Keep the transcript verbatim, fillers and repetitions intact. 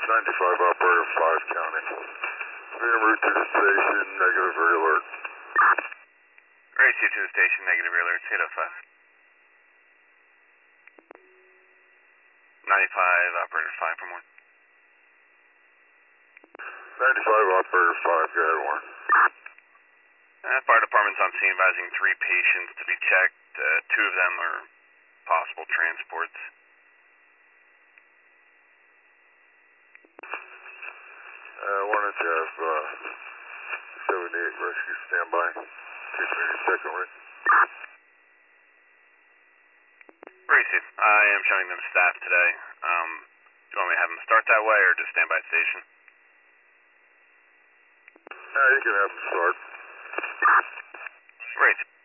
ninety-five operator five county. En route to the station, negative very alert. Race you to the station, negative alert, eight oh five. ninety-five operator five for Warren. ninety-five operator five, go ahead, Warren. Uh, fire department's on scene advising three patients to be checked. Uh, two of them are possible transports. Uh, why don't you have uh, seventy-eight rescue standby? two thirty-second right. Racy, I am showing them staff today. Um, do you want me to have them start that way or just stand by the station? Uh, you can have them start. Racy.